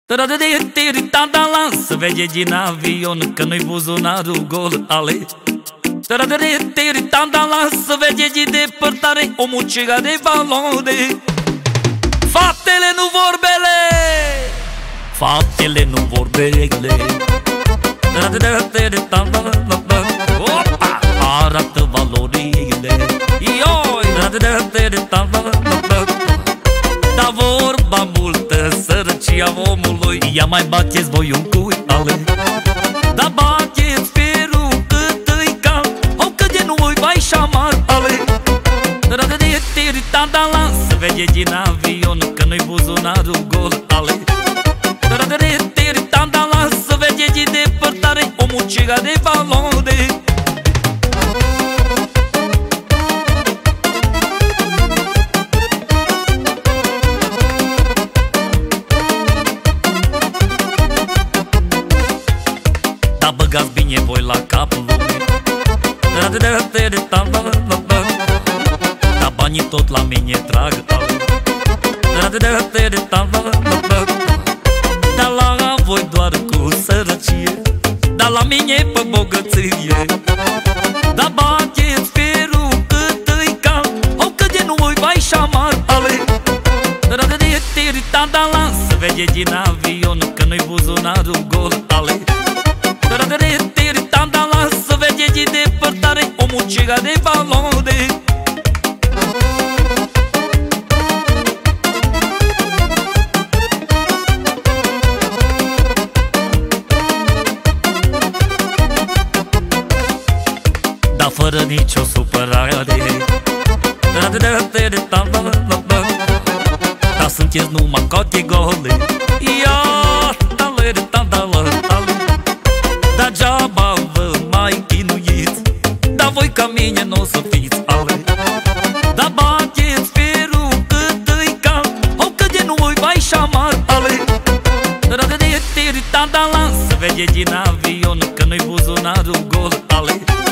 Să vede din avion că nu-i buzunarul gol, ale. Să vede din depărtare o muciga de valori. Faptele nu vorbele, faptele nu vorbele. Opa, arată valorile. Da vorba multă, sărăcia omului, ia mai bateți voi un cui, ale. Da bateți ferul cât îi cal, o cât de nu-i vai șamar, ale. Să vede din avion că nu-i buzunarul gol, ale. Să vede din depărtare o muciga de valori. Da băgați bine voi la capul lumii. Da banii tot la mine trag, da la voi doar cu sărăcie, da la mine pe bogăție. Da bateți ferul cât îi cal, o cât de nu-i vai șamar, ale. Să vede din avion că nu-i buzunarul gol, ale. Să vede din depărtare o muciga de valori. Da fără nicio supărare, da sunteți numai categole. Da geaba vă mai chinuiți, da voi ca mine n-o să fiți, ale. Da bateți ferul cât îi cal, o cât de nu-i vai șamar, ale. Să vede din avion că nu-i buzunarul gol, ale.